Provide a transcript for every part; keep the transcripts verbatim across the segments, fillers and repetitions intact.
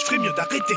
ferais mieux d'arrêter.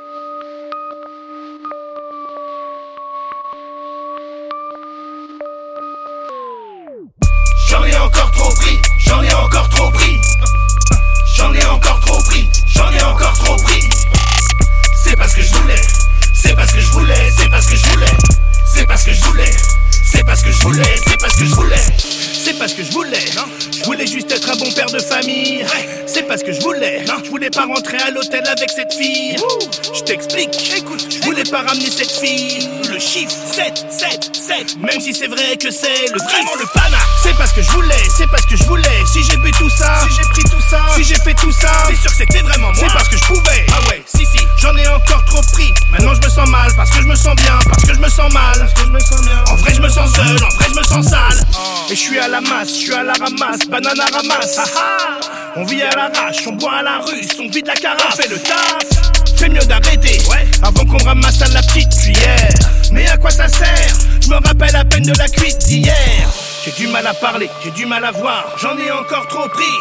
J'en ai encore trop pris, j'en ai encore trop pris. J'en ai encore trop pris, j'en ai encore trop pris. C'est pas ce que je voulais, c'est pas ce que je voulais, c'est pas ce que je voulais. C'est pas ce que je voulais, c'est pas ce que je voulais, c'est pas ce que je voulais. C'est pas ce que je voulais, non. Je voulais juste être un bon père de famille. C'est pas ce que je voulais, non. Je voulais pas rentrer à l'hôtel avec cette fille. Je t'explique, écoute, je voulais pas ramener cette fille. Le chiffre sept, sept, sept. Même si c'est vrai que c'est le vraiment le pana. C'est pas ce que je voulais, c'est pas ce que je voulais. Si j'ai bu tout ça, si j'ai pris tout ça, si j'ai fait tout ça, t'es sûr que c'était vraiment moi. C'est parce que je pouvais. Ah ouais, si si, j'en ai encore trop pris. Maintenant je me sens mal parce que je me sens bien, parce que je me sens mal, parce que je me sens bien. En vrai je me sens seul, en vrai je me sens sale. Et je suis à la masse, je suis à la ramasse, banane à ramasse. Ah ah. On vit à l'arrache, on boit à la russe, on vide la carafe, on fait le taf. Fais mieux d'arrêter, ouais, avant qu'on ramasse à la petite cuillère. Mais à quoi ça sert? Je me rappelle à peine de la cuite d'hier. J'ai du mal à parler, j'ai du mal à voir, j'en ai encore trop pris.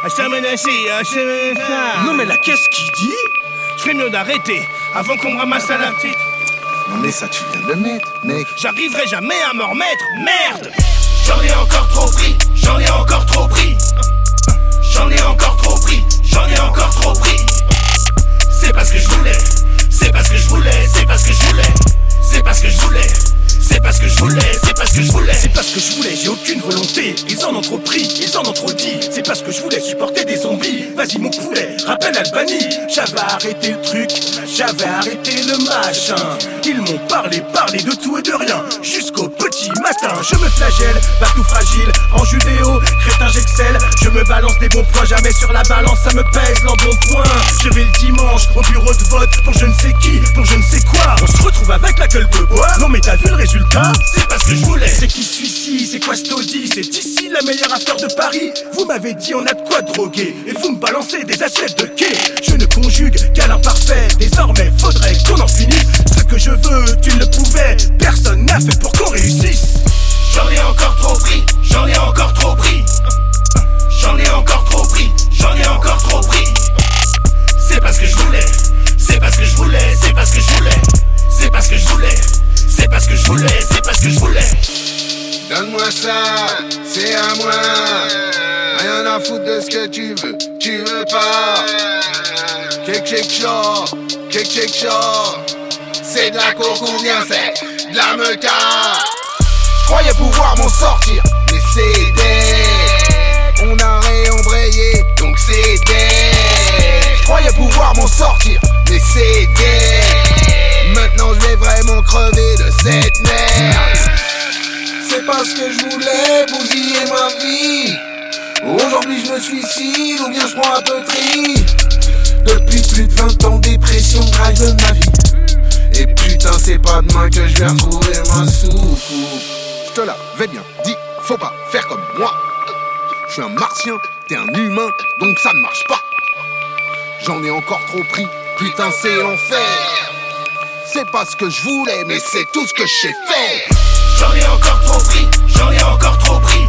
Non mais là qu'est-ce qu'il dit? Je ferais mieux d'arrêter avant qu'on me ramasse à la petite. Non mais ça tu viens de le mettre, mec. J'arriverai jamais à me remettre, merde. J'en ai encore trop pris, j'en ai encore trop pris. J'en ai encore trop pris, j'en ai encore trop pris. C'est pas ce que je voulais, c'est pas ce que je voulais, c'est pas ce que je voulais. C'est pas ce que je voulais, c'est pas ce que je voulais, c'est pas ce que je voulais. C'est pas ce que je voulais, j'ai aucune volonté. Ils en ont trop pris, ils en ont trop dit. C'est pas ce que je voulais, supporter des zombies. Vas-y mon poulet, rappelle Albanie. J'avais arrêté le truc, j'avais arrêté le machin. Ils m'ont parlé, parlé de tout et de rien, jusqu'au petit matin. Je me flagelle, bateau fragile, en judéo, crétin j'excelle. Je me balance des bons points, jamais sur la balance, ça me pèse l'embonpoint. Je vais le dimanche au bureau de vote pour je ne sais qui, pour je ne sais quoi. On se retrouve avec la gueule de bois. Non mais t'as vu le résultat? C'est pas ce que je voulais. C'est qui celui-ci? C'est quoi ce taudis? C'est ici la meilleure after de Paris? Vous m'avez dit on a de quoi droguer et vous me balancez des assiettes de quai. Je ne conjugue qu'à l'imparfait. Désormais faudrait qu'on en finisse. Ce que je veux, tu ne le pouvais. Personne n'a fait pour qu'on réussisse. J'en ai encore trop pris, j'en ai encore trop pris. J'en ai encore trop pris, j'en ai encore trop pris. C'est pas ce que je voulais, c'est pas ce que je voulais, c'est pas ce que je voulais. C'est pas ce que je voulais, c'est pas ce que je voulais, c'est pas ce que je voulais. Donne-moi ça, c'est à moi. Rien à foutre de ce que tu veux, tu veux pas. Kek kek chaud, kek kek chaud. C'est de la coke ou bien c'est de la meuca. J'croyais pouvoir m'en sortir, mais c'est dead. On a réembrayé, donc c'est dead. J'croyais pouvoir m'en sortir, mais c'est dead. Maintenant je vais vraiment crever de cette merde. C'est pas ce que je voulais, bousiller ma vie. Aujourd'hui je me suicide ou bien je prends un peu de tri. Depuis plus de vingt ans, dépression drive de ma vie. Et putain c'est pas demain que je vais retrouver ma soucoupe. Je te l'avais bien dit, faut pas faire comme moi. Je suis un martien, t'es un humain, donc ça ne marche pas. J'en ai encore trop pris, putain c'est l'enfer. C'est pas ce que je voulais, mais c'est tout ce que j'ai fait. J'en ai encore trop pris, j'en ai encore trop pris.